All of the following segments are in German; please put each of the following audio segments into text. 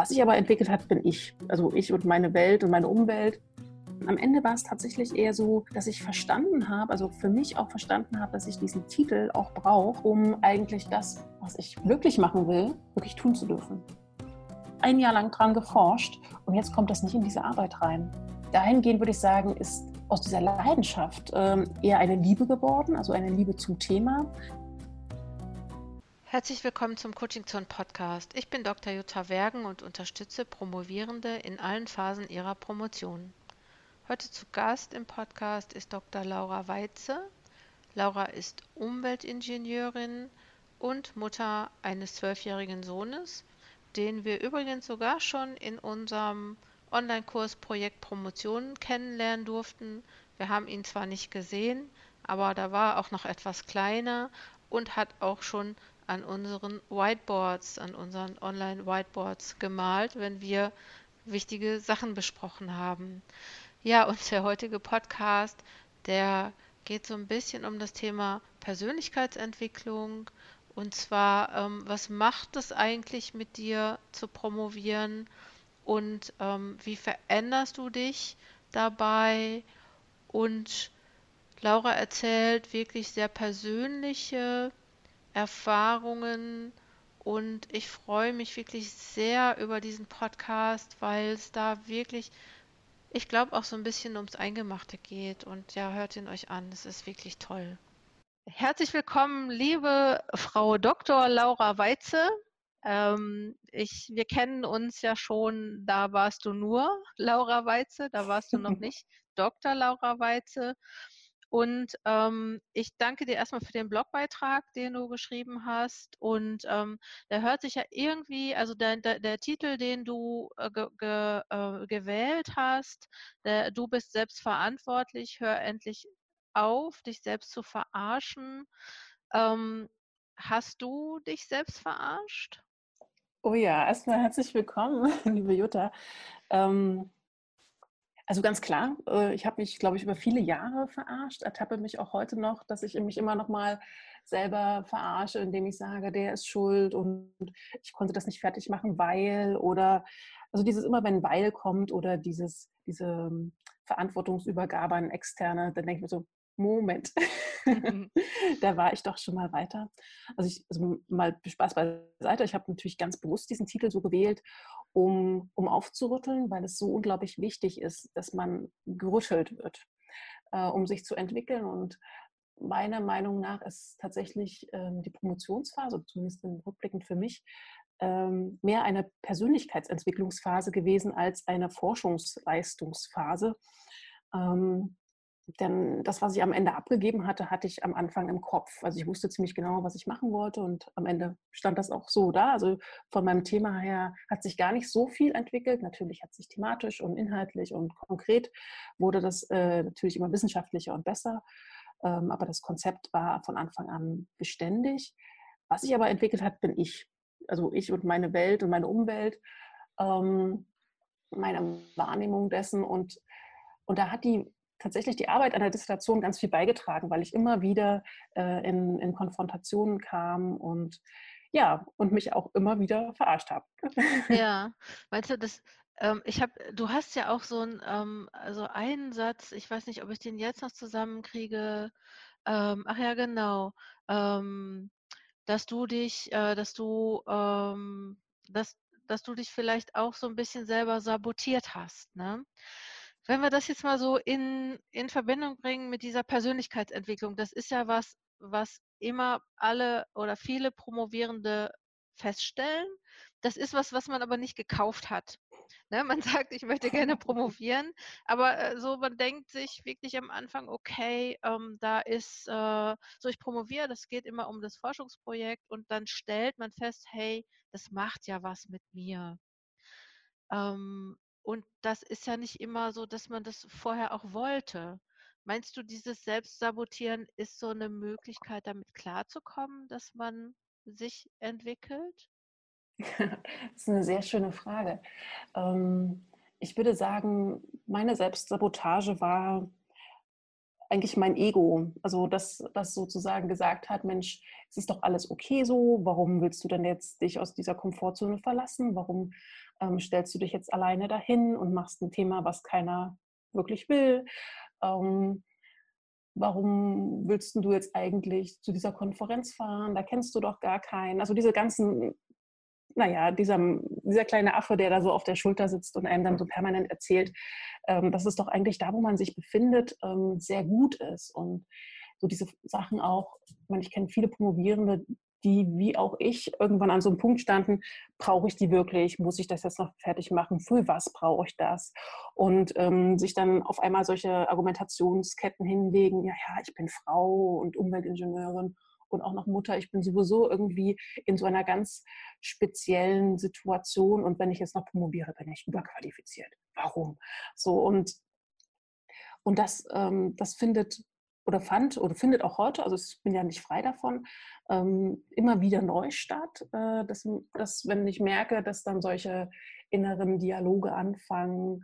Was sich aber entwickelt hat, bin ich. Also ich und meine Welt und meine Umwelt. Am Ende war es tatsächlich eher so, dass ich verstanden habe, also für mich auch verstanden habe, dass ich diesen Titel auch brauche, um eigentlich das, was ich wirklich machen will, wirklich tun zu dürfen. 1 Jahr lang dran geforscht und jetzt kommt das nicht in diese Arbeit rein. Dahingehend würde ich sagen, ist aus dieser Leidenschaft eher eine Liebe geworden, also eine Liebe zum Thema. Herzlich willkommen zum Coaching Zone Podcast. Ich bin Dr. Jutta Wergen und unterstütze Promovierende in allen Phasen ihrer Promotion. Heute zu Gast im Podcast ist Dr. Laura Weitze. Laura ist Umweltingenieurin und Mutter eines 12-jährigen Sohnes, den wir übrigens sogar schon in unserem Online-Kurs Projekt Promotion kennenlernen durften. Wir haben ihn zwar nicht gesehen, aber da war er auch noch etwas kleiner und hat auch schon an unseren Whiteboards, an unseren Online-Whiteboards gemalt, wenn wir wichtige Sachen besprochen haben. Ja, und der heutige Podcast, der geht so ein bisschen um das Thema Persönlichkeitsentwicklung. Und zwar, was macht es eigentlich mit dir zu promovieren und wie veränderst du dich dabei? Und Laura erzählt wirklich sehr persönliche Erfahrungen und ich freue mich wirklich sehr über diesen Podcast, weil es da wirklich, ich glaube, auch so ein bisschen ums Eingemachte geht und ja, hört ihn euch an, es ist wirklich toll. Herzlich willkommen, liebe Frau Dr. Laura Weitze. Wir kennen uns ja schon, da warst du nur Laura Weitze, da warst du noch nicht Dr. Laura Weitze. Und ich danke dir erstmal für den Blogbeitrag, den du geschrieben hast. Und der hört sich ja irgendwie, also der Titel, den du gewählt hast, du bist selbst verantwortlich, hör endlich auf, dich selbst zu verarschen. Ähm, Hast du dich selbst verarscht? Oh ja, erstmal herzlich willkommen, liebe Jutta. Also ganz klar, ich habe mich, glaube ich, über viele Jahre verarscht, ertappe mich auch heute noch, dass ich mich immer noch mal selber verarsche, indem ich sage, der ist schuld und ich konnte das nicht fertig machen, weil oder also dieses immer, wenn weil kommt oder diese Verantwortungsübergabe an Externe, dann denke ich mir so, Moment, da war ich doch schon mal weiter. Also mal Spaß beiseite, ich habe natürlich ganz bewusst diesen Titel so gewählt, um aufzurütteln, weil es so unglaublich wichtig ist, dass man gerüttelt wird, um sich zu entwickeln. Und meiner Meinung nach ist tatsächlich die Promotionsphase, zumindest rückblickend für mich, mehr eine Persönlichkeitsentwicklungsphase gewesen als eine Forschungsleistungsphase. Denn das, was ich am Ende abgegeben hatte, hatte ich am Anfang im Kopf. Also ich wusste ziemlich genau, was ich machen wollte und am Ende stand das auch so da. Also von meinem Thema her hat sich gar nicht so viel entwickelt. Natürlich hat sich thematisch und inhaltlich und konkret wurde das natürlich immer wissenschaftlicher und besser. Aber das Konzept war von Anfang an beständig. Was sich aber entwickelt hat, bin ich. Also ich und meine Welt und meine Umwelt, meine Wahrnehmung dessen und da hat tatsächlich die Arbeit an der Dissertation ganz viel beigetragen, weil ich immer wieder in Konfrontationen kam und ja, und mich auch immer wieder verarscht habe. Ja, meinst du, du hast ja auch also einen Satz, ich weiß nicht, ob ich den jetzt noch zusammenkriege. Ach ja, genau. Ähm, dass du dich, dass, dass du dich vielleicht auch so ein bisschen selber sabotiert hast, ne? Wenn wir das jetzt mal so in Verbindung bringen mit dieser Persönlichkeitsentwicklung, das ist ja was immer alle oder viele Promovierende feststellen. Das ist was man aber nicht gekauft hat. Ne? Man sagt, ich möchte gerne promovieren, aber so man denkt sich wirklich am Anfang, okay, ich promoviere, das geht immer um das Forschungsprojekt und dann stellt man fest, hey, das macht ja was mit mir. Und das ist ja nicht immer so, dass man das vorher auch wollte. Meinst du, dieses Selbstsabotieren ist so eine Möglichkeit, damit klarzukommen, dass man sich entwickelt? Das ist eine sehr schöne Frage. Ich würde sagen, meine Selbstsabotage war eigentlich mein Ego, also das sozusagen gesagt hat, Mensch, es ist doch alles okay so, warum willst du denn jetzt dich aus dieser Komfortzone verlassen? Warum stellst du dich jetzt alleine dahin und machst ein Thema, was keiner wirklich will? Ähm, Warum willst du jetzt eigentlich zu dieser Konferenz fahren? Da kennst du doch gar keinen. Also diese ganzen, naja, dieser kleine Affe, der da so auf der Schulter sitzt und einem dann so permanent erzählt, dass es doch eigentlich da, wo man sich befindet, sehr gut ist. Und so diese Sachen auch, ich meine, ich kenne viele Promovierende, die wie auch ich irgendwann an so einem Punkt standen, brauche ich die wirklich? Muss ich das jetzt noch fertig machen? Für was brauche ich das? Und sich dann auf einmal solche Argumentationsketten hinlegen, ja, ja, ich bin Frau und Umweltingenieurin und auch noch Mutter, ich bin sowieso irgendwie in so einer ganz speziellen Situation und wenn ich jetzt noch promoviere, bin ich überqualifiziert. Warum? So und das findet oder fand oder findet auch heute, also ich bin ja nicht frei davon, immer wieder neu statt, dass wenn ich merke, dass dann solche inneren Dialoge anfangen,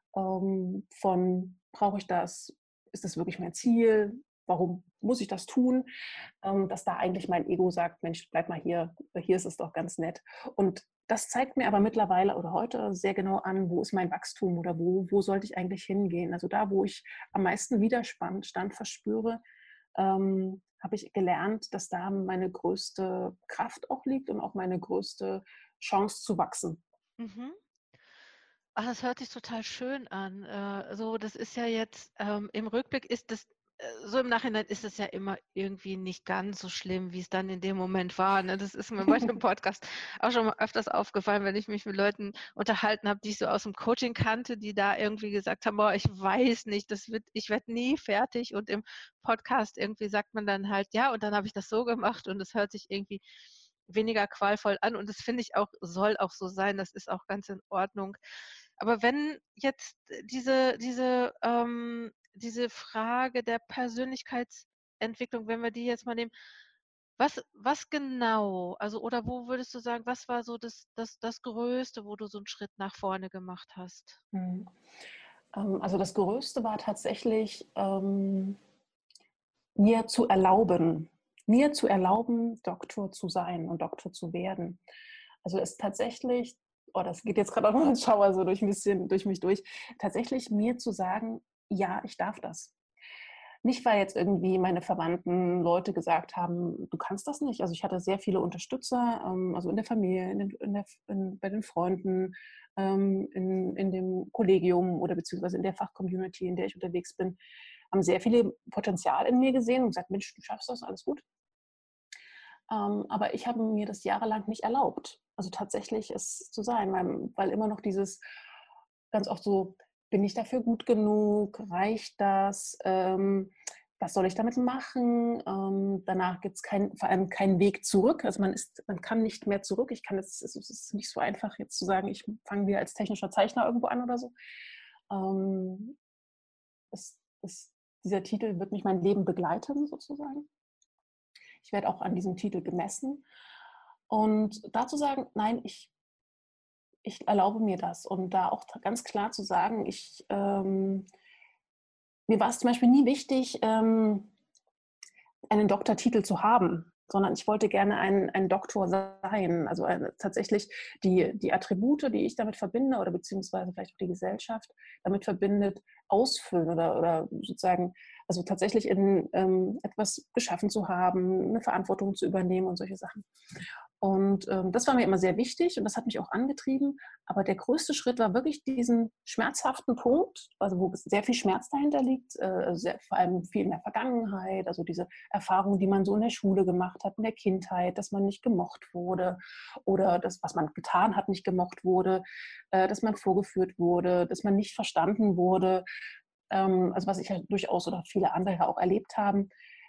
von brauche ich das, ist das wirklich mein Ziel, warum muss ich das tun, dass da eigentlich mein Ego sagt, Mensch, bleib mal hier ist es doch ganz nett. Und das zeigt mir aber mittlerweile oder heute sehr genau an, wo ist mein Wachstum oder wo sollte ich eigentlich hingehen. Also da, wo ich am meisten Widerstand verspüre, habe ich gelernt, dass da meine größte Kraft auch liegt und auch meine größte Chance zu wachsen. Mhm. Ach, das hört sich total schön an. So, das ist ja jetzt, im Rückblick ist das so im Nachhinein ist es ja immer irgendwie nicht ganz so schlimm, wie es dann in dem Moment war, ne? Das ist mir bei dem Podcast auch schon mal öfters aufgefallen, wenn ich mich mit Leuten unterhalten habe, die ich so aus dem Coaching kannte, die da irgendwie gesagt haben: „Boah, ich weiß nicht, ich werde nie fertig.“ Und im Podcast irgendwie sagt man dann halt: „Ja, und dann habe ich das so gemacht und es hört sich irgendwie weniger qualvoll an.“ Und das finde ich auch soll auch so sein, das ist auch ganz in Ordnung. Aber wenn jetzt diese Frage der Persönlichkeitsentwicklung, wenn wir die jetzt mal nehmen, was genau, also oder wo würdest du sagen, was war so das Größte, wo du so einen Schritt nach vorne gemacht hast? Mhm. Also das Größte war tatsächlich, mir zu erlauben, Doktor zu sein und Doktor zu werden. Also es tatsächlich, oh, das geht jetzt gerade auch noch ein Schauer so durch ein bisschen durch mich durch, tatsächlich mir zu sagen, ja, ich darf das. Nicht, weil jetzt irgendwie meine Verwandten Leute gesagt haben, du kannst das nicht. Also ich hatte sehr viele Unterstützer, also in der Familie, bei den Freunden, in dem Kollegium oder beziehungsweise in der Fachcommunity, in der ich unterwegs bin, haben sehr viele Potenzial in mir gesehen und gesagt, Mensch, du schaffst das, alles gut. Aber ich habe mir das jahrelang nicht erlaubt. Also tatsächlich es zu sein, weil immer noch dieses ganz oft so, bin ich dafür gut genug? Reicht das? Was soll ich damit machen? Danach gibt es vor allem keinen Weg zurück. Also man kann nicht mehr zurück. Es ist nicht so einfach jetzt zu sagen, ich fange wieder als technischer Zeichner irgendwo an oder so. Ähm, es, es, Dieser Titel wird mich mein Leben begleiten sozusagen. Ich werde auch an diesem Titel gemessen. Und dazu sagen, nein, ich erlaube mir das. Und da auch ganz klar zu sagen, mir war es zum Beispiel nie wichtig, einen Doktortitel zu haben, sondern ich wollte gerne ein Doktor sein. Also tatsächlich die Attribute, die ich damit verbinde oder beziehungsweise vielleicht auch die Gesellschaft damit verbindet, ausfüllen oder sozusagen, also tatsächlich in etwas geschaffen zu haben, eine Verantwortung zu übernehmen und solche Sachen. Und das war mir immer sehr wichtig und das hat mich auch angetrieben. Aber der größte Schritt war wirklich diesen schmerzhaften Punkt, also wo sehr viel Schmerz dahinter liegt, vor allem viel in der Vergangenheit, also diese Erfahrungen, die man so in der Schule gemacht hat, in der Kindheit, dass man nicht gemocht wurde oder das, was man getan hat, nicht gemocht wurde, dass man vorgeführt wurde, dass man nicht verstanden wurde. Also was ich ja durchaus oder viele andere auch erlebt haben,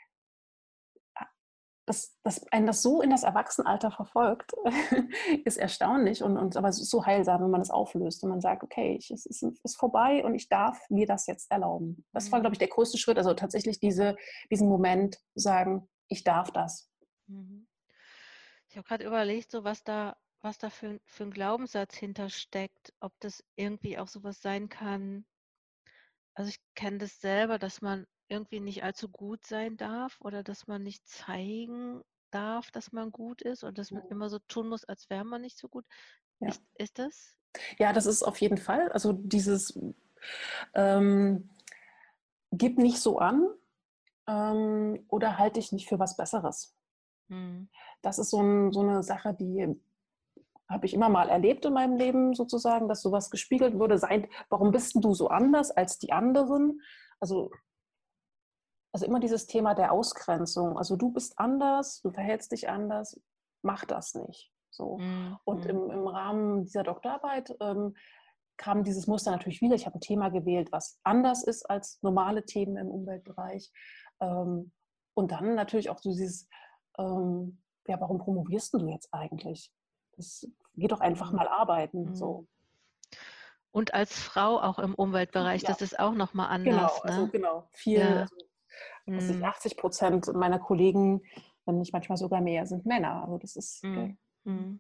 dass einen das so in das Erwachsenenalter verfolgt, ist erstaunlich aber es ist so heilsam, wenn man das auflöst und man sagt, okay, ist vorbei und ich darf mir das jetzt erlauben. Das war, glaube ich, Mhm. der größte Schritt, also tatsächlich diesen Moment sagen, ich darf das. Mhm. Ich habe gerade überlegt, so was da für 'n Glaubenssatz hintersteckt, ob das irgendwie auch so was sein kann. Also, ich kenne das selber, dass man irgendwie nicht allzu gut sein darf oder dass man nicht zeigen darf, dass man gut ist und dass man immer so tun muss, als wäre man nicht so gut. Ja. Ist das? Ja, das ist auf jeden Fall. Also dieses ähm, gib nicht so an oder halte dich nicht für was Besseres. Hm. Das ist so eine Sache, die habe ich immer mal erlebt in meinem Leben sozusagen, dass sowas gespiegelt wurde. Warum bist denn du so anders als die anderen? Also, also immer dieses Thema der Ausgrenzung. Also du bist anders, du verhältst dich anders, mach das nicht. So. Hm. Und Hm. im Rahmen dieser Doktorarbeit kam dieses Muster natürlich wieder. Ich habe ein Thema gewählt, was anders ist als normale Themen im Umweltbereich. Ähm, und dann natürlich auch so dieses, ja, warum promovierst du jetzt eigentlich? Das geht doch einfach Hm. mal arbeiten. Hm. So. Und als Frau auch im Umweltbereich, Ja, das ist auch nochmal genau, anders, also ne? genau. Viel, Ja. also was ich, Hm. 80% meiner Kollegen, wenn nicht manchmal sogar mehr, sind Männer. Also das ist Hm. Hm.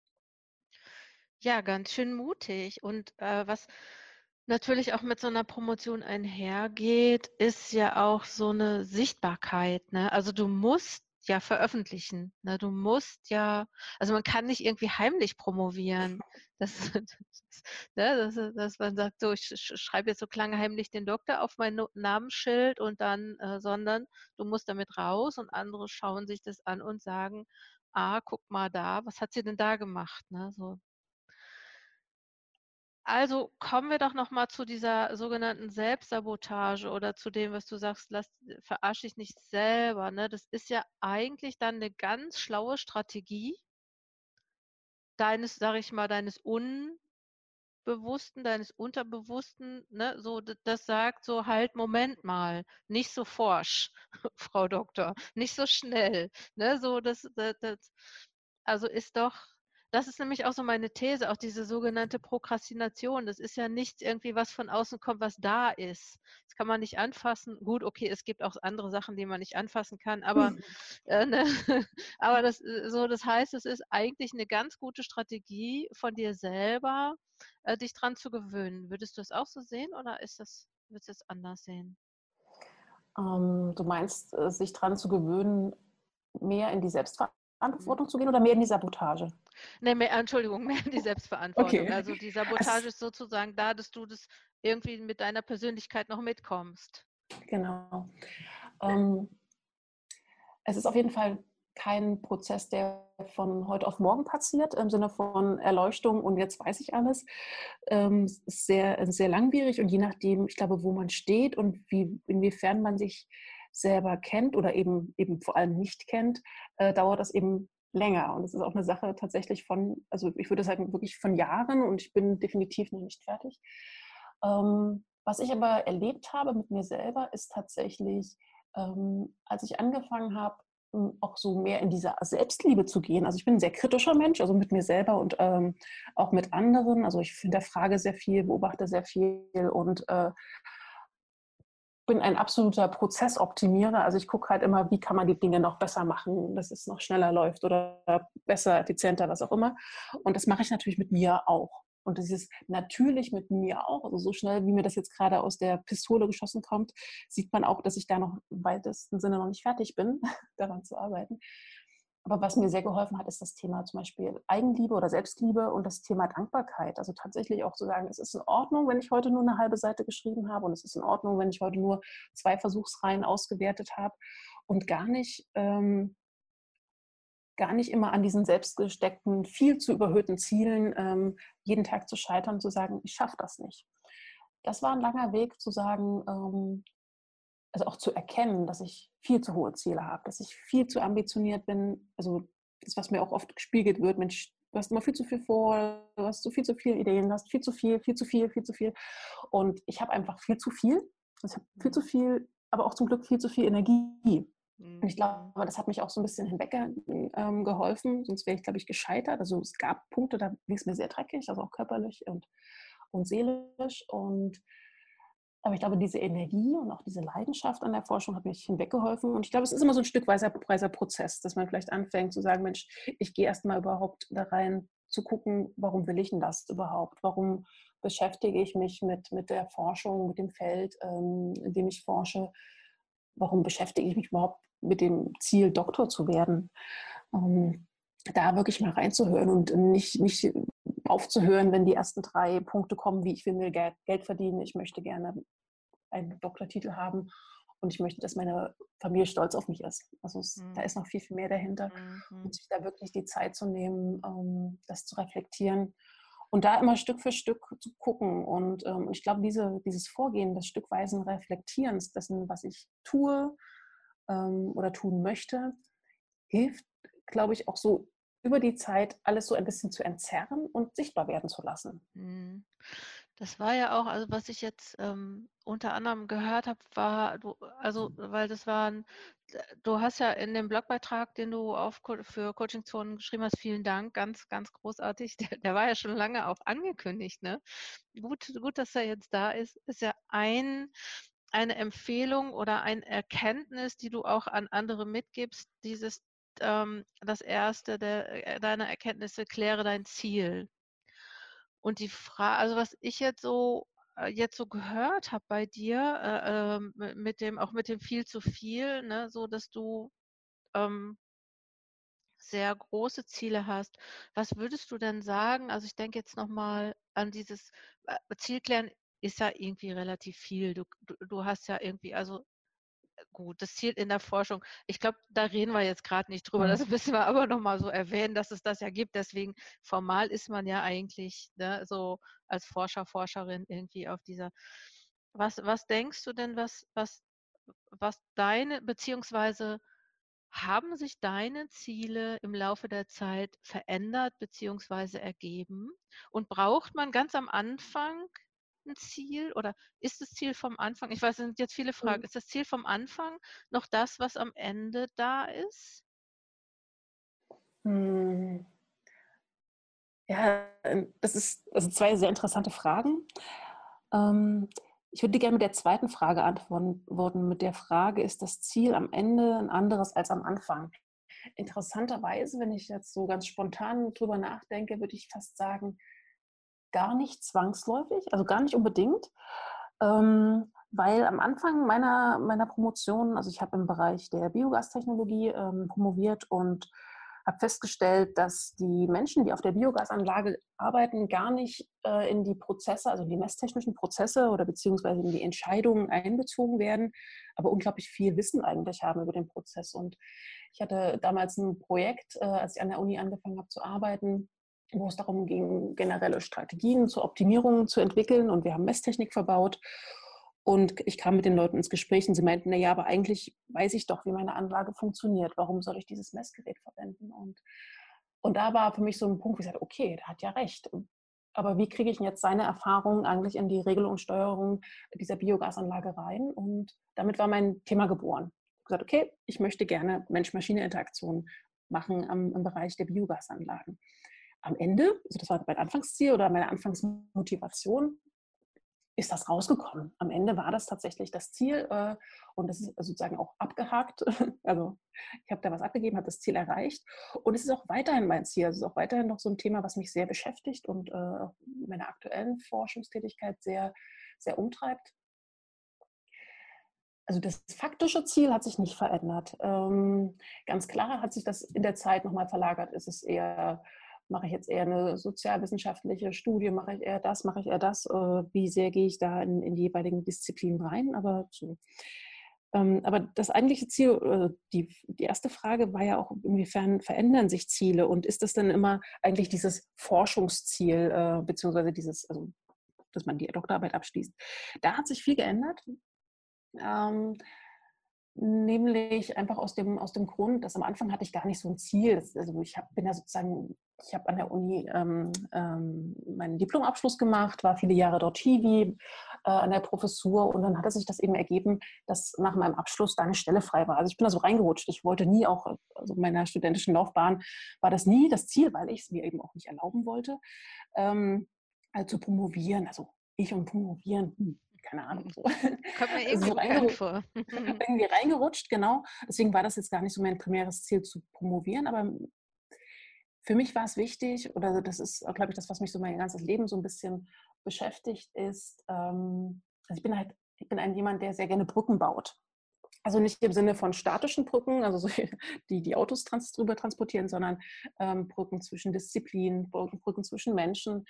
Ja, ganz schön mutig. Und was natürlich auch mit so einer Promotion einhergeht, ist ja auch so eine Sichtbarkeit, ne? Also, du musst ja veröffentlichen, ne? Du musst ja, also, man kann nicht irgendwie heimlich promovieren. Das ne, dass man sagt: „So, ich schreibe jetzt so klammheimlich den Doktor auf mein No Namensschild und dann“ sondern du musst damit raus und andere schauen sich das an und sagen: „Ah, guck mal da, was hat sie denn da gemacht“, ne, so. Also, kommen wir doch noch mal zu dieser sogenannten Selbstsabotage oder zu dem, was du sagst: „Verarsch dich nicht selber“, ne? Das ist ja eigentlich dann 'ne ganz schlaue Strategie deines, sage ich mal, deines Unbewussten, deines Unterbewussten, ne? So, das sagt so: „Halt, Moment mal, nicht so forsch, Frau Doktor, nicht so schnell“, ne? So, das also, ist doch das ist nämlich auch so meine These, auch diese sogenannte Prokrastination. Das ist ja nichts irgendwie, was von außen kommt, was da ist. Das kann man nicht anfassen. Gut, okay, es gibt auch andere Sachen, die man nicht anfassen kann, aber, ne? Aber das heißt, es ist eigentlich 'ne ganz gute Strategie von dir selber, dich dran zu gewöhnen. Würdest du das auch so sehen oder würdest du es anders sehen? Du meinst, sich dran zu gewöhnen, mehr in die Mhm. Selbstverantwortung zu gehen oder mehr in die Sabotage? Ne, mehr Entschuldigung, mehr in die Selbstverantwortung. Okay. Also, die Sabotage ist sozusagen da, dass du das irgendwie mit deiner Persönlichkeit noch mitkommst. Genau. Ähm, Es ist auf jeden Fall kein Prozess, der von heute auf morgen passiert, im Sinne von Erleuchtung und jetzt weiß ich alles. Es ist sehr langwierig und je nachdem, ich glaube, wo man steht und inwiefern man sich selber kennt oder eben vor allem nicht kennt, dauert das eben länger. Und es ist auch eine Sache tatsächlich also ich würde sagen, wirklich von Jahren und ich bin definitiv noch nicht fertig. Was ich aber erlebt habe mit mir selber, ist tatsächlich, als ich angefangen habe, auch so mehr in diese Selbstliebe zu gehen. Also ich bin ein sehr kritischer Mensch, also mit mir selber und auch mit anderen. Also ich hinterfrage sehr viel, beobachte sehr viel und bin ein absoluter Prozessoptimierer. Also ich gucke halt immer, wie kann man die Dinge noch besser machen, dass es noch schneller läuft oder besser, effizienter, was auch immer. Und das mache ich natürlich mit mir auch. Und das ist natürlich mit mir auch, also so schnell, wie mir das jetzt gerade aus der Pistole geschossen kommt, sieht man auch, dass ich da noch im weitesten Sinne noch nicht fertig bin, daran zu arbeiten. Aber was mir sehr geholfen hat, ist das Thema zum Beispiel Eigenliebe oder Selbstliebe und das Thema Dankbarkeit. Also tatsächlich auch zu sagen, es ist in Ordnung, wenn ich heute nur eine halbe Seite geschrieben habe und es ist in Ordnung, wenn ich heute nur 2 Versuchsreihen ausgewertet habe und gar nicht immer an diesen selbstgesteckten, viel zu überhöhten Zielen jeden Tag zu scheitern und zu sagen, ich schaffe das nicht. Das war ein langer Weg zu sagen, also auch zu erkennen, dass ich viel zu hohe Ziele habe, dass ich viel zu ambitioniert bin. Also das, was mir auch oft gespiegelt wird, Mensch, du hast immer viel zu viel vor, du hast zu viele Ideen, du hast viel zu viel, viel zu viel, viel zu viel. Und ich habe einfach viel zu viel. Ich habe viel zu Mhm. viel, aber auch zum Glück viel zu viel Energie. Und ich glaube, Mhm. das hat mich auch so ein bisschen hinweggeholfen, sonst wäre ich, glaube ich, gescheitert. Also es gab Punkte, da ging es mir sehr dreckig, also auch körperlich und seelisch. Aber ich glaube, diese Energie und auch diese Leidenschaft an der Forschung hat mich hinweggeholfen. Und ich glaube, es ist immer so ein stückweiser Prozess, dass man vielleicht anfängt zu sagen, Mensch, ich gehe erst mal überhaupt da rein, zu gucken, warum will ich denn das überhaupt? Warum beschäftige ich mich mit der Forschung, mit dem Feld, in dem ich forsche? warum beschäftige ich mich überhaupt mit dem Ziel, Doktor zu werden. Da wirklich mal reinzuhören und nicht aufzuhören, wenn die ersten 3 Punkte kommen, wie ich will mir Geld verdienen, ich möchte gerne einen Doktortitel haben und ich möchte, dass meine Familie stolz auf mich ist. Also da ist noch viel, viel mehr dahinter und sich da wirklich die Zeit zu nehmen, das zu reflektieren und da immer Stück für Stück zu gucken. Und ich glaube, dieses Vorgehen des stückweisen Reflektierens dessen, was ich tue oder tun möchte, hilft, glaube ich, auch so über die Zeit alles so ein bisschen zu entzerren und sichtbar werden zu lassen. Das war ja auch, also was ich jetzt unter anderem gehört habe, war, weil du hast ja in dem Blogbeitrag, den du für Coaching-Zonen geschrieben hast, vielen Dank, ganz, ganz großartig. Der war ja schon lange auch angekündigt, ne? Gut, dass er jetzt da ist ja eine Empfehlung oder eine Erkenntnis, die du auch an andere mitgibst, das erste deiner Erkenntnisse, kläre dein Ziel. Und die Frage, also was ich jetzt so gehört habe bei dir, auch mit dem viel zu viel, ne, so dass du sehr große Ziele hast. Was würdest du denn sagen? Also ich denke jetzt nochmal an dieses Ziel klären ist ja irgendwie relativ viel. Du hast ja irgendwie, also gut, das Ziel in der Forschung, ich glaube, da reden wir jetzt gerade nicht drüber. Das müssen wir aber nochmal so erwähnen, dass es das ja gibt. Deswegen formal ist man ja eigentlich, ne, so als Forscher, Forscherin irgendwie auf dieser. Was denkst du denn, was deine, beziehungsweise haben sich deine Ziele im Laufe der Zeit verändert beziehungsweise ergeben? Und braucht man ganz am Anfang ein Ziel oder ist das Ziel vom Anfang, ich weiß, es sind jetzt viele Fragen, ist das Ziel vom Anfang noch das, was am Ende da ist? Hm. Ja, das ist also 2 sehr interessante Fragen. Ich würde gerne mit der zweiten Frage antworten. Mit der Frage, ist das Ziel am Ende ein anderes als am Anfang? Interessanterweise, wenn ich jetzt so ganz spontan drüber nachdenke, würde ich fast sagen, gar nicht zwangsläufig, also gar nicht unbedingt, weil am Anfang meiner Promotion, also ich habe im Bereich der Biogastechnologie promoviert und habe festgestellt, dass die Menschen, die auf der Biogasanlage arbeiten, gar nicht in die Prozesse, also in die messtechnischen Prozesse oder beziehungsweise in die Entscheidungen einbezogen werden, aber unglaublich viel Wissen eigentlich haben über den Prozess. Und ich hatte damals ein Projekt, als ich an der Uni angefangen habe zu arbeiten, wo es darum ging, generelle Strategien zur Optimierung zu entwickeln. Und wir haben Messtechnik verbaut. Und ich kam mit den Leuten ins Gespräch und sie meinten, naja, aber eigentlich weiß ich doch, wie meine Anlage funktioniert. Warum soll ich dieses Messgerät verwenden? Und da war für mich so ein Punkt, wo ich sagte, okay, der hat ja recht. Aber wie kriege ich jetzt seine Erfahrungen eigentlich in die Regelung und Steuerung dieser Biogasanlage rein? Und damit war mein Thema geboren. Ich habe gesagt, okay, ich möchte gerne Mensch-Maschine-Interaktion machen im Bereich der Biogasanlagen. Am Ende, also das war mein Anfangsziel oder meine Anfangsmotivation, ist das rausgekommen. Am Ende war das tatsächlich das Ziel und das ist sozusagen auch abgehakt. Also ich habe da was abgegeben, habe das Ziel erreicht und es ist auch weiterhin mein Ziel. Es ist auch weiterhin noch so ein Thema, was mich sehr beschäftigt und meine aktuellen Forschungstätigkeit sehr, sehr umtreibt. Also das faktische Ziel hat sich nicht verändert. Ganz klar hat sich das in der Zeit nochmal verlagert. Mache ich jetzt eher eine sozialwissenschaftliche Studie, mache ich eher das, wie sehr gehe ich da in die jeweiligen Disziplinen rein, aber so. Aber das eigentliche Ziel, die erste Frage war ja auch, inwiefern verändern sich Ziele und ist das dann immer eigentlich dieses Forschungsziel, beziehungsweise also, dass man die Doktorarbeit abschließt. Da hat sich viel geändert. Nämlich einfach aus dem Grund, dass am Anfang hatte ich gar nicht so ein Ziel. Ich habe an der Uni meinen Diplomabschluss gemacht, war viele Jahre dort Hiwi an der Professur und dann hatte sich das eben ergeben, dass nach meinem Abschluss da eine Stelle frei war. Also ich bin da so reingerutscht. Ich wollte nie auch, also in meiner studentischen Laufbahn war das nie das Ziel, weil ich es mir eben auch nicht erlauben wollte, zu promovieren. Also ich und promovieren, keine Ahnung. So. Kommt mir Also irgendwie bekannt vor. irgendwie reingerutscht, genau. Deswegen war das jetzt gar nicht so mein primäres Ziel zu promovieren, aber für mich war es wichtig, oder das ist, glaube ich, das, was mich so mein ganzes Leben so ein bisschen beschäftigt, ist, also ich bin jemand, der sehr gerne Brücken baut. Also nicht im Sinne von statischen Brücken, also so, die Autos drüber transportieren, sondern Brücken zwischen Disziplinen, Brücken zwischen Menschen.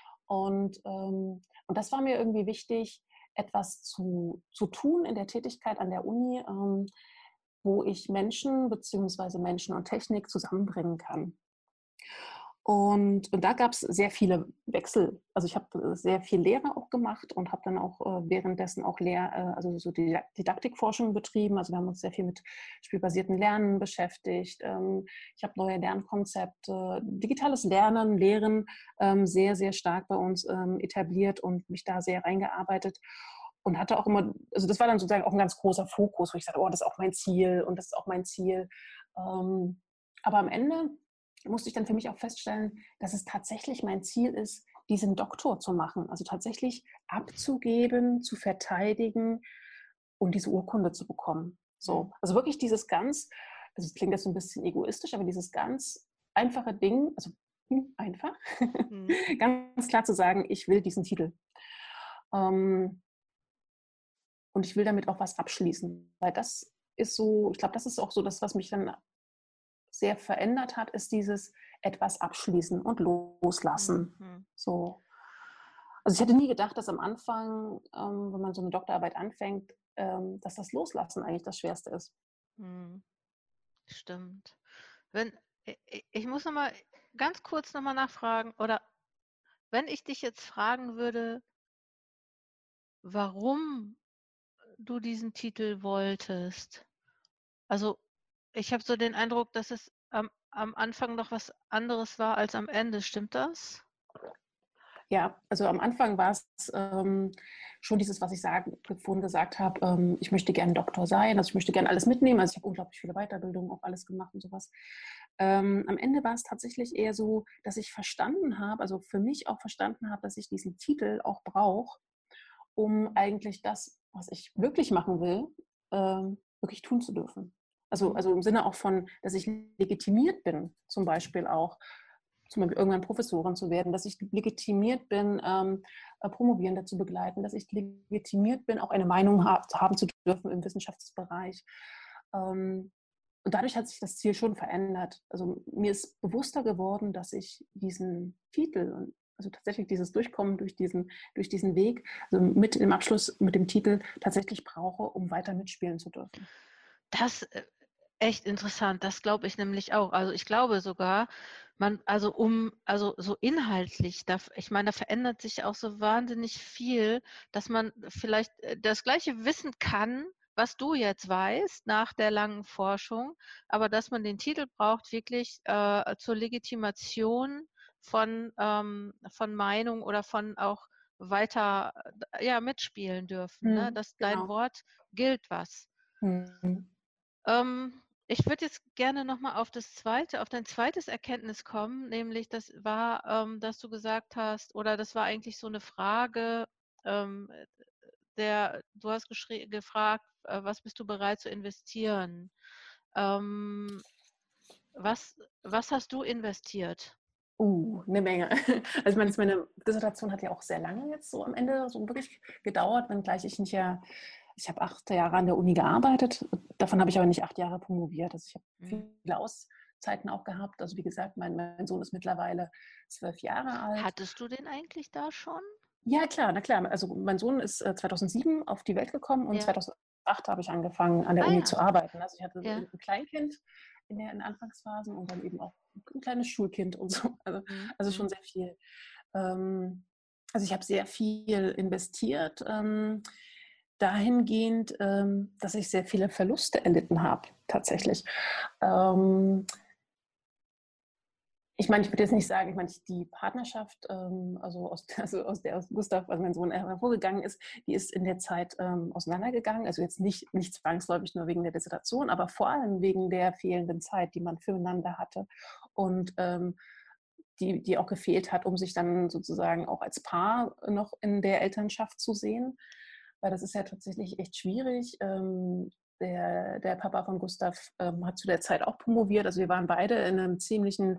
Und das war mir irgendwie wichtig, etwas zu tun in der Tätigkeit an der Uni, wo ich Menschen bzw. Menschen und Technik zusammenbringen kann. Und da gab es sehr viele Wechsel. Also ich habe sehr viel Lehre auch gemacht und habe dann auch währenddessen auch also so Didaktikforschung betrieben. Also wir haben uns sehr viel mit spielbasierten Lernen beschäftigt. Ich habe neue Lernkonzepte, digitales Lernen, Lehren sehr, sehr stark bei uns etabliert und mich da sehr reingearbeitet. Und hatte auch immer, also das war dann sozusagen auch ein ganz großer Fokus, wo ich sagte, oh, das ist auch mein Ziel und das ist auch mein Ziel. Aber am Ende musste ich dann für mich auch feststellen, dass es tatsächlich mein Ziel ist, diesen Doktor zu machen. Also tatsächlich abzugeben, zu verteidigen und diese Urkunde zu bekommen. So, also wirklich dieses also es klingt jetzt so ein bisschen egoistisch, aber dieses ganz einfache Ding, also einfach, ganz klar zu sagen, ich will diesen Titel. Und ich will damit auch was abschließen, weil das ist so, ich glaube, das ist auch so das, was mich dann sehr verändert hat, ist dieses etwas abschließen und loslassen. So. Also ich hätte nie gedacht, dass am Anfang, wenn man so eine Doktorarbeit anfängt, dass das Loslassen eigentlich das Schwerste ist. Stimmt. Ich muss noch mal ganz kurz noch mal nachfragen, oder wenn ich dich jetzt fragen würde, warum du diesen Titel wolltest. Also ich habe so den Eindruck, dass es am Anfang noch was anderes war als am Ende. Stimmt das? Ja, also am Anfang war es schon dieses, was ich vorhin gesagt habe, ich möchte gerne Doktor sein, also ich möchte gerne alles mitnehmen, also ich habe unglaublich viele Weiterbildungen, auch alles gemacht und sowas. Am Ende war es tatsächlich eher so, dass ich verstanden habe, also für mich auch verstanden habe, dass ich diesen Titel auch brauche, um eigentlich das, was ich wirklich machen will, wirklich tun zu dürfen. Also im Sinne auch von, dass ich legitimiert bin, zum Beispiel irgendwann Professorin zu werden, dass ich legitimiert bin, Promovierende zu begleiten, dass ich legitimiert bin, auch eine Meinung haben zu dürfen im Wissenschaftsbereich. Und dadurch hat sich das Ziel schon verändert. Also mir ist bewusster geworden, dass ich diesen Titel, also tatsächlich dieses Durchkommen durch diesen Weg, also mit dem Abschluss mit dem Titel tatsächlich brauche, um weiter mitspielen zu dürfen. Das echt interessant, das glaube ich nämlich auch. Also ich glaube sogar, also so inhaltlich, ich meine, da verändert sich auch so wahnsinnig viel, dass man vielleicht das gleiche wissen kann, was du jetzt weißt nach der langen Forschung, aber dass man den Titel braucht wirklich zur Legitimation von Meinung oder von auch weiter mitspielen dürfen, ne? Dass dein Genau. Wort gilt was. Ich würde jetzt gerne noch mal auf dein zweites Erkenntnis kommen, nämlich das war, dass du gesagt hast, oder das war eigentlich so eine Frage, ähm, du hast gefragt, was bist du bereit zu investieren? Ähm, was hast du investiert? Eine Menge. Also meine Dissertation hat ja auch sehr lange jetzt so am Ende so wirklich gedauert, wenngleich ich habe 8 Jahre an der Uni gearbeitet, davon habe ich aber nicht 8 Jahre promoviert. Also ich habe viele Auszeiten auch gehabt. Also wie gesagt, mein Sohn ist mittlerweile 12 Jahre alt. Hattest du den eigentlich da schon? Ja, klar, na klar. Also mein Sohn ist 2007 auf die Welt gekommen und 2008 habe ich angefangen, an der Uni zu arbeiten. Also ich hatte ein Kleinkind in den Anfangsphasen und dann eben auch ein kleines Schulkind und so. Also schon sehr viel. Also ich habe sehr viel investiert, dahingehend, dass ich sehr viele Verluste erlitten habe, tatsächlich. Ich meine, ich würde jetzt nicht sagen, ich meine, die Partnerschaft, aus der Gustav, also mein Sohn, hervorgegangen ist, die ist in der Zeit auseinandergegangen. Also jetzt nicht zwangsläufig nur wegen der Dissertation, aber vor allem wegen der fehlenden Zeit, die man füreinander hatte und die auch gefehlt hat, um sich dann sozusagen auch als Paar noch in der Elternschaft zu sehen. Weil das ist ja tatsächlich echt schwierig. Der Papa von Gustav hat zu der Zeit auch promoviert. Also wir waren beide in einem ziemlichen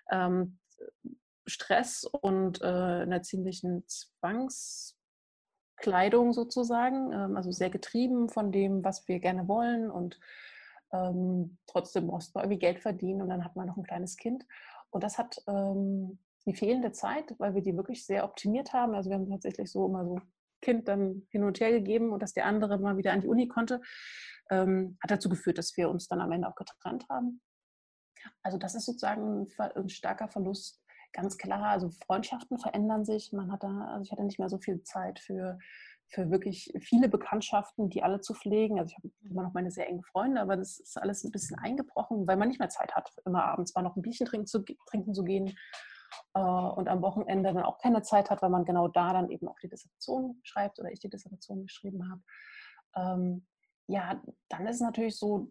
Stress und einer ziemlichen Kleidung sozusagen, also sehr getrieben von dem, was wir gerne wollen und trotzdem mussten wir irgendwie Geld verdienen und dann hat man noch ein kleines Kind. Und das hat die fehlende Zeit, weil wir die wirklich sehr optimiert haben. Also wir haben tatsächlich so immer so Kind dann hin und her gegeben und dass der andere mal wieder an die Uni konnte, hat dazu geführt, dass wir uns dann am Ende auch getrennt haben. Also das ist sozusagen ein starker Verlust, ganz klar. Also Freundschaften verändern sich. Also ich hatte nicht mehr so viel Zeit für wirklich viele Bekanntschaften, die alle zu pflegen. Also ich habe immer noch meine sehr engen Freunde, aber das ist alles ein bisschen eingebrochen, weil man nicht mehr Zeit hat, immer abends mal noch ein Bierchen trinken zu gehen und am Wochenende dann auch keine Zeit hat, weil man genau da dann eben auch die Dissertation schreibt oder ich die Dissertation geschrieben habe. Ja, dann ist es natürlich so,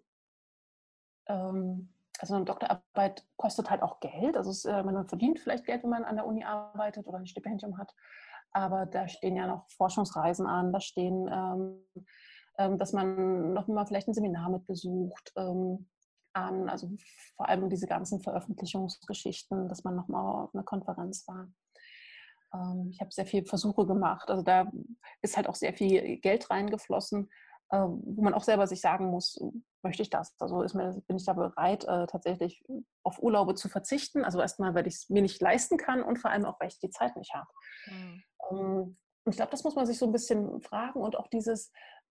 also eine Doktorarbeit kostet halt auch Geld. Also man verdient vielleicht Geld, wenn man an der Uni arbeitet oder ein Stipendium hat. Aber da stehen ja noch Forschungsreisen an, da stehen, dass man noch mal vielleicht ein Seminar mitbesucht an. Also vor allem diese ganzen Veröffentlichungsgeschichten, dass man noch mal auf einer Konferenz war. Ich habe sehr viele Versuche gemacht. Also da ist halt auch sehr viel Geld reingeflossen, wo man auch selber sich sagen muss, möchte ich das? Also bin ich da bereit, tatsächlich auf Urlaube zu verzichten? Also erstmal, weil ich es mir nicht leisten kann und vor allem auch, weil ich die Zeit nicht habe. Mhm. Und ich glaube, das muss man sich so ein bisschen fragen und auch dieses,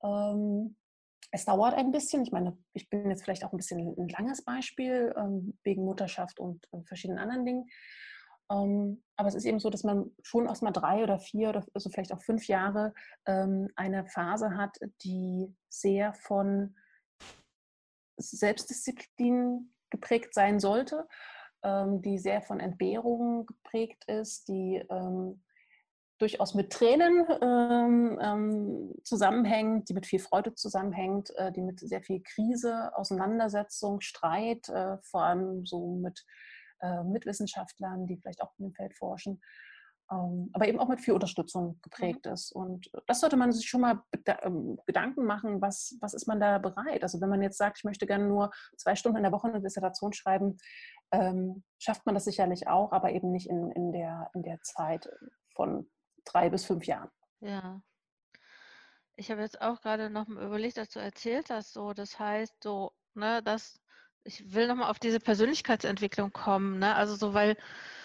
es dauert ein bisschen. Ich meine, ich bin jetzt vielleicht auch ein bisschen ein langes Beispiel wegen Mutterschaft und verschiedenen anderen Dingen. Aber es ist eben so, dass man schon erst mal 3 oder 4 oder also vielleicht auch 5 Jahre eine Phase hat, die sehr von Selbstdisziplin geprägt sein sollte, die sehr von Entbehrungen geprägt ist, die durchaus mit Tränen zusammenhängt, die mit viel Freude zusammenhängt, die mit sehr viel Krise, Auseinandersetzung, Streit, vor allem so mit Mitwissenschaftlern, die vielleicht auch in dem Feld forschen, aber eben auch mit viel Unterstützung Mhm. geprägt ist. Und das sollte man sich schon mal Gedanken machen, was ist man da bereit? Also wenn man jetzt sagt, ich möchte gerne nur 2 Stunden in der Woche eine Dissertation schreiben, schafft man das sicherlich auch, aber eben nicht in der Zeit von 3 bis 5 Jahren. Ja. Ich habe jetzt auch gerade noch mal überlegt, als du erzählt hast, so, das heißt so, ne, dass ich will noch mal auf diese Persönlichkeitsentwicklung kommen, ne? Also so, weil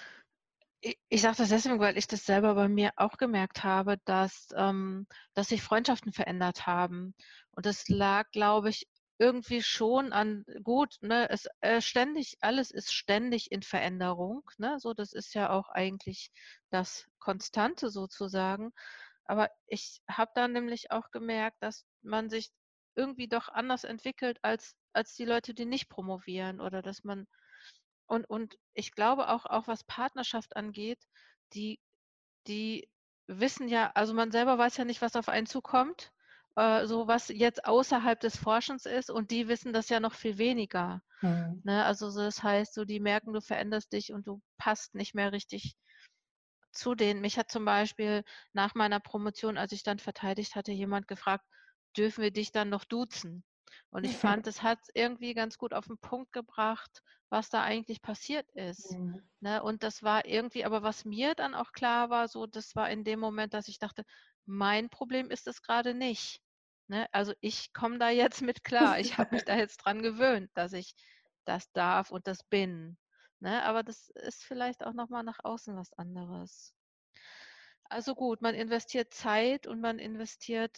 ich sage das deswegen, weil ich das selber bei mir auch gemerkt habe, dass sich Freundschaften verändert haben. Und das lag, glaube ich, irgendwie schon an, gut, ne, alles ist ständig in Veränderung, ne? So, das ist ja auch eigentlich das Konstante sozusagen. Aber ich habe dann nämlich auch gemerkt, dass man sich irgendwie doch anders entwickelt als die Leute, die nicht promovieren oder dass man und ich glaube auch was Partnerschaft angeht, die die wissen ja, also man selber weiß ja nicht, was auf einen zukommt, so was jetzt außerhalb des Forschens ist und die wissen das ja noch viel weniger, Mhm. ne? Also so das heißt, so die merken, du veränderst dich und du passt nicht mehr richtig zu denen. Mich hat zum Beispiel nach meiner Promotion, als ich dann verteidigt hatte, jemand gefragt: „Dürfen wir dich dann noch duzen?“ Und ich fand, es hat irgendwie ganz gut auf 'n Punkt gebracht, was da eigentlich passiert ist, Mhm. ne? Und das war irgendwie aber was mir dann auch klar war, so, das war in dem Moment, dass ich dachte: „Mein Problem ist es grade nicht“, ne? Also, ich komme da jetzt mit klar. Ich habe mich da jetzt dran gewöhnt, dass ich das darf und das bin, ne? Aber das ist vielleicht auch noch mal nach außen was anderes. Also gut, man investiert Zeit und man investiert,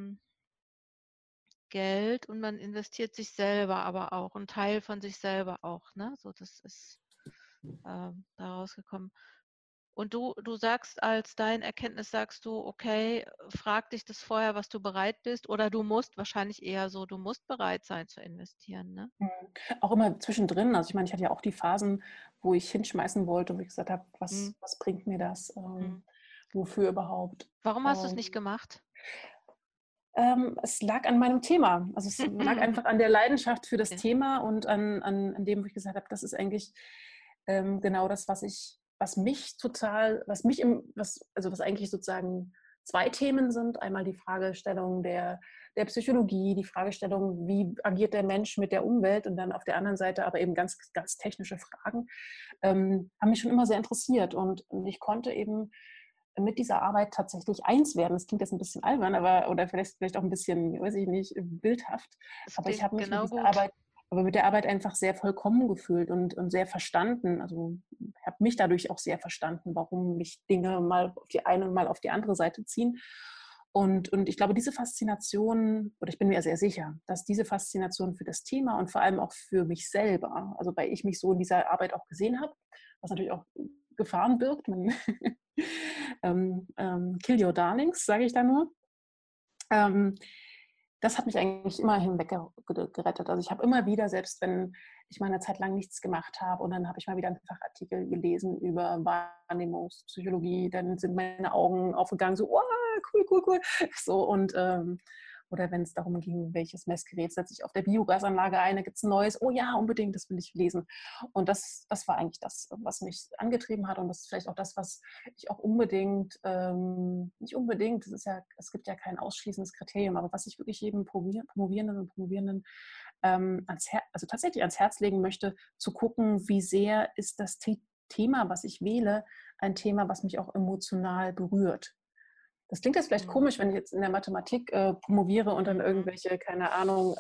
Geld und man investiert sich selber aber auch, 'n Teil von sich selber auch, ne? So, das ist, da rausgekommen. Und du sagst als deine Erkenntnis sagst du: „Okay, frag dich das vorher, was du bereit bist“, oder du musst wahrscheinlich eher so, du musst bereit sein zu investieren, ne? Mhm. Auch immer zwischendrin. Also ich meine, ich hatte ja auch die Phasen, wo ich hinschmeißen wollte, wo ich gesagt habe, Mhm, was bringt mir das? mhm. Wofür überhaupt? Warum hast du's nicht Ähm, gemacht? Es lag an meinem Thema. Also es lag einfach an der Leidenschaft für das Ja. Thema und an dem, wo ich gesagt habe, das ist eigentlich genau das, was eigentlich sozusagen 2 Themen sind. Einmal die Fragestellung der Psychologie, die Fragestellung, wie agiert der Mensch mit der Umwelt und dann auf der anderen Seite aber eben ganz, ganz technische Fragen, haben mich schon immer sehr interessiert und ich konnte eben mit dieser Arbeit tatsächlich eins werden. Das klingt jetzt ein bisschen albern, oder vielleicht auch ein bisschen, weiß ich nicht, bildhaft. Das Aber ich klingt habe mich genau gut. mit der Arbeit einfach sehr vollkommen gefühlt und sehr verstanden. Also ich habe mich dadurch auch sehr verstanden, warum mich Dinge mal auf die eine und mal auf die andere Seite ziehen. Und ich glaube, diese Faszination, oder ich bin mir sehr sicher, dass diese Faszination für das Thema und vor allem auch für mich selber, also weil ich mich so in dieser Arbeit auch gesehen habe, was natürlich auch Gefahren birgt. Kill your darlings, sage ich da nur. Das hat mich eigentlich immer hinweggerettet. Also ich habe immer wieder, selbst wenn ich mal eine Zeit lang nichts gemacht habe und dann habe ich mal wieder einen Fachartikel gelesen über Wahrnehmungspsychologie, dann sind meine Augen aufgegangen, so, oh, cool. So, oder wenn es darum ging, welches Messgerät setze ich auf der Biogasanlage ein, da gibt es ein neues, oh ja, unbedingt, das will ich lesen. Und das war eigentlich das, was mich angetrieben hat, und das ist vielleicht auch das, was ich auch nicht unbedingt, es gibt ja kein ausschließendes Kriterium, aber was ich wirklich jedem Promovierenden und Promovierenden also tatsächlich ans Herz legen möchte, zu gucken, wie sehr ist das Thema, was ich wähle, ein Thema, was mich auch emotional berührt. Das klingt jetzt vielleicht komisch, wenn ich jetzt in der Mathematik promoviere und dann irgendwelche, keine Ahnung,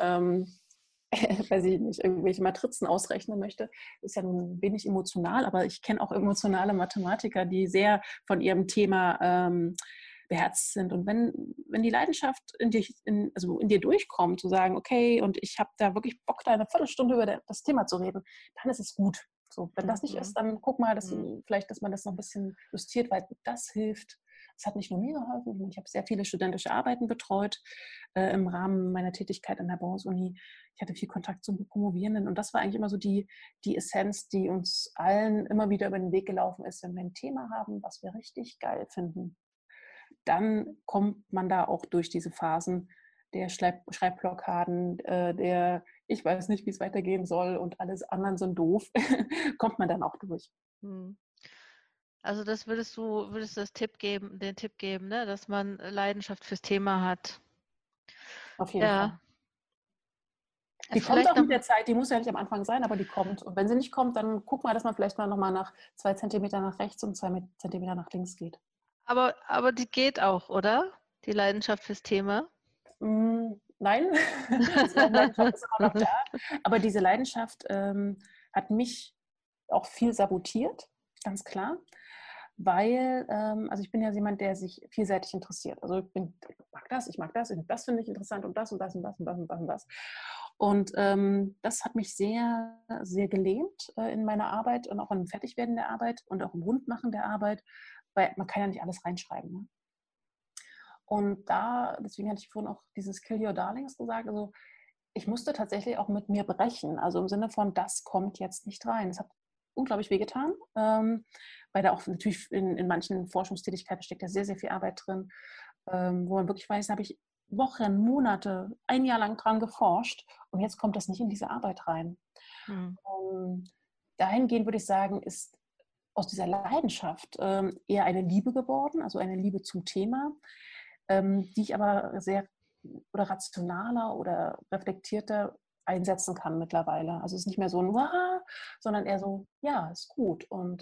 weiß ich nicht, irgendwelche Matrizen ausrechnen möchte. Ist ja nun wenig emotional, aber ich kenne auch emotionale Mathematiker, die sehr von ihrem Thema beherzt sind. Und wenn die Leidenschaft in dir durchkommt, zu sagen, okay, und ich habe da wirklich Bock, da eine Viertelstunde über das Thema zu reden, dann ist es gut. So, wenn das nicht ist, dann guck mal, dass man das noch ein bisschen justiert, weil das hilft. Es hat nicht nur mir geholfen, ich habe sehr viele studentische Arbeiten betreut im Rahmen meiner Tätigkeit an der Bauhaus-Uni. Ich hatte viel Kontakt zu Promovierenden, und das war eigentlich immer so die Essenz, die uns allen immer wieder über den Weg gelaufen ist. Wenn wir ein Thema haben, was wir richtig geil finden, dann kommt man da auch durch diese Phasen der Schreibblockaden, der ich weiß nicht, wie es weitergehen soll und alles anderen sind doof, kommt man dann auch durch. Also das würdest du den Tipp geben, ne? Dass man Leidenschaft fürs Thema hat. Auf jeden Fall. Die kommt Vielleicht auch noch mit der Zeit, die muss ja nicht am Anfang sein, aber die kommt. Und wenn sie nicht kommt, dann guck mal, dass man vielleicht mal nochmal nach 2 Zentimeter nach rechts und 2 Zentimeter nach links geht. aber die geht auch, oder? Die Leidenschaft fürs Thema? Nein, diese Leidenschaft ist immer noch da. Aber diese Leidenschaft hat mich auch viel sabotiert, ganz klar. Weil, also ich bin ja jemand, der sich vielseitig interessiert. Also ich mag das und das finde ich interessant und das und das und das und das und das und das. Und das hat mich sehr, sehr gelähmt in meiner Arbeit und auch im Fertigwerden der Arbeit und auch im Rundmachen der Arbeit, weil man kann ja nicht alles reinschreiben. Ne? Und deswegen hatte ich vorhin auch dieses Kill Your Darlings gesagt, also ich musste tatsächlich auch mit mir brechen, also im Sinne von, das kommt jetzt nicht rein. Es hat unglaublich wehgetan, weil da auch natürlich in manchen Forschungstätigkeiten steckt ja sehr, sehr viel Arbeit drin, wo man wirklich weiß, da habe ich Wochen, Monate, ein Jahr lang dran geforscht und jetzt kommt das nicht in diese Arbeit rein. Dahingehend würde ich sagen, ist aus dieser Leidenschaft eher eine Liebe geworden, also eine Liebe zum Thema, die ich aber sehr oder rationaler oder reflektierter einsetzen kann mittlerweile. Also es ist nicht mehr so ein Wah, sondern eher so, ja, ist gut. Und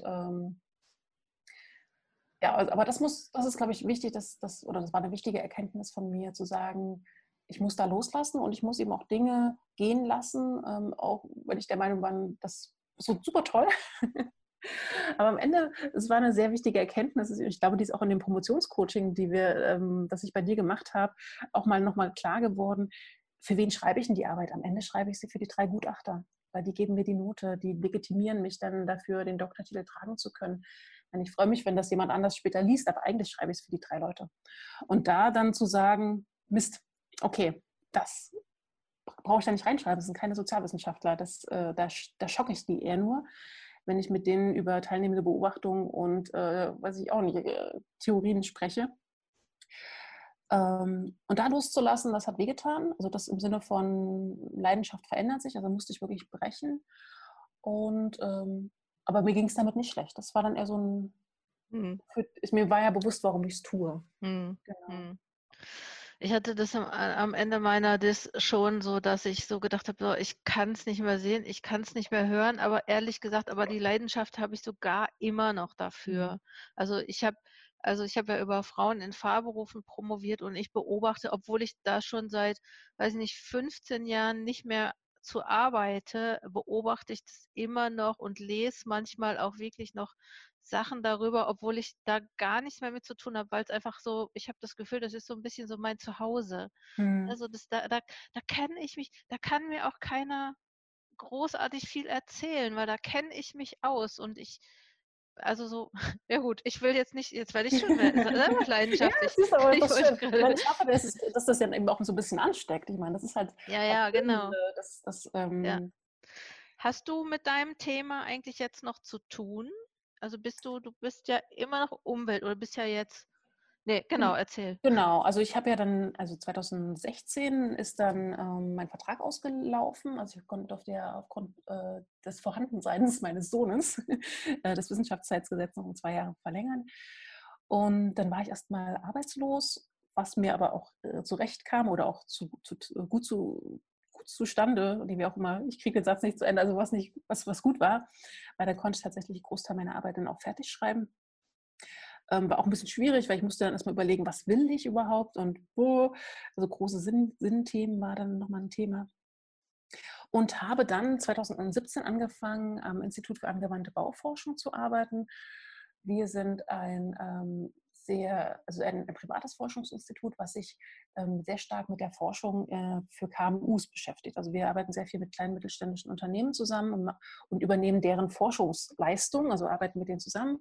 aber das ist, glaube ich, wichtig, das war eine wichtige Erkenntnis von mir, zu sagen, ich muss da loslassen und ich muss eben auch Dinge gehen lassen, auch wenn ich der Meinung bin, das ist so super toll. Aber am Ende, es war eine sehr wichtige Erkenntnis. Ich glaube, die ist auch in dem Promotionscoaching, das ich bei dir gemacht habe, auch mal nochmal klar geworden. Für wen schreibe ich denn die Arbeit? Am Ende schreibe ich sie für die 3 Gutachter, weil die geben mir die Note, die legitimieren mich dann dafür, den Doktortitel tragen zu können. Und ich freue mich, wenn das jemand anders später liest, aber eigentlich schreibe ich es für die 3 Leute. Und da dann zu sagen, Mist, okay, das brauche ich da nicht reinschreiben, das sind keine Sozialwissenschaftler, da schocke ich die eher nur, wenn ich mit denen über teilnehmende Beobachtungen und, weiß ich auch nicht, Theorien spreche. Und da loszulassen, das hat wehgetan. Also das im Sinne von Leidenschaft verändert sich, also musste ich wirklich brechen. Aber mir ging es damit nicht schlecht. Das war dann eher so ein, mir war ja bewusst, warum ich es tue. Genau. Ich hatte das am Ende meiner Dis schon so, dass ich so gedacht habe, so, ich kann es nicht mehr sehen, ich kann es nicht mehr hören, aber ehrlich gesagt, aber die Leidenschaft habe ich sogar immer noch dafür. Also ich habe Also ich habe ja über Frauen in Fahrberufen promoviert und ich beobachte, obwohl ich da schon seit, weiß ich nicht, 15 Jahren nicht mehr zu arbeite, beobachte ich das immer noch und lese manchmal auch wirklich noch Sachen darüber, obwohl ich da gar nichts mehr mit zu tun habe, weil es einfach so, ich habe das Gefühl, das ist so ein bisschen so mein Zuhause. Hm. Also da kenne ich mich, da kann mir auch keiner großartig viel erzählen, weil da kenne ich mich aus und also so, ja gut, ich will jetzt nicht, jetzt werde ich schon selber Ja, leidenschaftlich. es ist aber Ich das wollte schön. Ich gerade, meine, ich hoffe, dass das ja eben auch so ein bisschen ansteckt. Ich meine, das ist halt ja, auch ja, schön, genau, dass ja. Hast du mit deinem Thema eigentlich jetzt noch zu tun? Also du bist ja immer noch Umwelt oder bist ja jetzt, nee, genau, erzähl. genau, also ich habe ja dann, also 2016 ist dann mein Vertrag ausgelaufen. Also durfte ja aufgrund des Vorhandenseins meines Sohnes das Wissenschaftszeitgesetz noch um 2 Jahre verlängern. Und dann war ich erstmal arbeitslos, was mir aber auch zurechtkam oder auch gut zustande, und wie auch immer, ich kriege den Satz nicht zu Ende, also was gut war, weil da konnte ich tatsächlich einen Großteil meiner Arbeit dann auch fertig schreiben. War auch ein bisschen schwierig, weil ich musste dann erstmal überlegen, was will ich überhaupt und wo. Also große Sinnthemen war dann nochmal ein Thema. Und habe dann 2017 angefangen, am Institut für angewandte Bauforschung zu arbeiten. Wir sind also ein privates Forschungsinstitut, was sich sehr stark mit der Forschung für KMUs beschäftigt. Also wir arbeiten sehr viel mit kleinen mittelständischen Unternehmen zusammen und übernehmen deren Forschungsleistung, also arbeiten mit denen zusammen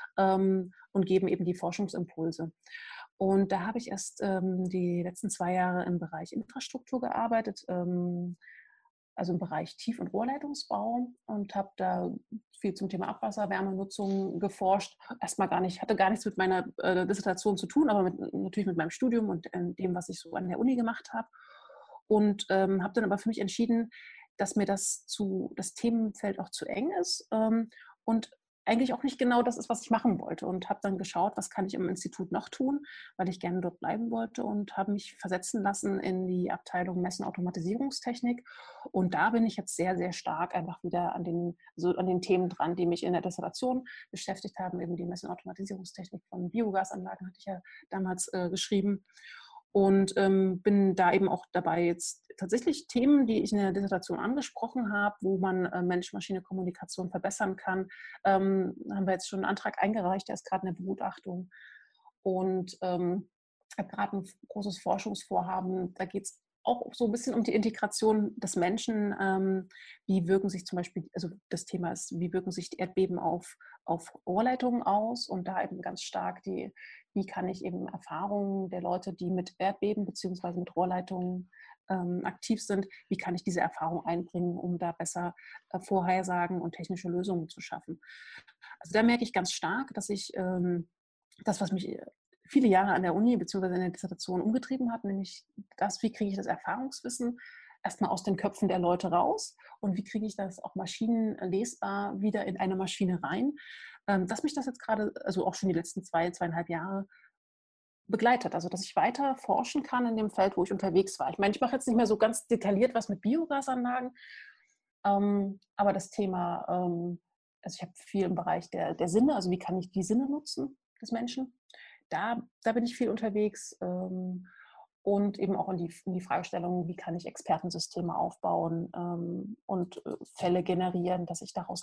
und geben eben die Forschungsimpulse. Und da habe ich erst die letzten 2 Jahre im Bereich Infrastruktur gearbeitet, also im Bereich Tief- und Rohrleitungsbau, und habe da viel zum Thema Abwasserwärmenutzung geforscht. Hatte gar nichts mit meiner Dissertation zu tun, aber natürlich mit meinem Studium und dem, was ich so an der Uni gemacht habe. Und habe dann aber für mich entschieden, dass mir das Themenfeld auch zu eng ist und eigentlich auch nicht genau das ist, was ich machen wollte, und habe dann geschaut, was kann ich im Institut noch tun, weil ich gerne dort bleiben wollte, und habe mich versetzen lassen in die Abteilung Messen Automatisierungstechnik. Und da bin ich jetzt sehr, sehr stark einfach wieder an den Themen dran, die mich in der Dissertation beschäftigt haben. Eben die Messen Automatisierungstechnik von Biogasanlagen hatte ich ja damals geschrieben. Und bin da eben auch dabei, jetzt tatsächlich Themen, die ich in der Dissertation angesprochen habe, wo man Mensch-Maschine-Kommunikation verbessern kann, haben wir jetzt schon einen Antrag eingereicht, der ist gerade in der Begutachtung. Und habe gerade ein großes Forschungsvorhaben, da geht es auch so ein bisschen um die Integration des Menschen. Wie wirken sich zum Beispiel, also das Thema ist, wie wirken sich die Erdbeben auf Rohrleitungen aus, und da eben ganz stark wie kann ich eben Erfahrungen der Leute, die mit Erdbeben bzw. mit Rohrleitungen aktiv sind, wie kann ich diese Erfahrung einbringen, um da besser Vorhersagen und technische Lösungen zu schaffen. Also da merke ich ganz stark, dass ich das, was mich viele Jahre an der Uni bzw. in der Dissertation umgetrieben hat, nämlich wie kriege ich das Erfahrungswissen erstmal aus den Köpfen der Leute raus und wie kriege ich das auch maschinenlesbar wieder in eine Maschine rein, dass mich das jetzt gerade, also auch schon die letzten 2,5 Jahre begleitet, also dass ich weiter forschen kann in dem Feld, wo ich unterwegs war. Ich meine, ich mache jetzt nicht mehr so ganz detailliert was mit Biogasanlagen, aber das Thema, also ich habe viel im Bereich der Sinne, also wie kann ich die Sinne nutzen des Menschen. Da bin ich viel unterwegs, und eben auch in die Fragestellung, wie kann ich Expertensysteme aufbauen und Fälle generieren, dass ich daraus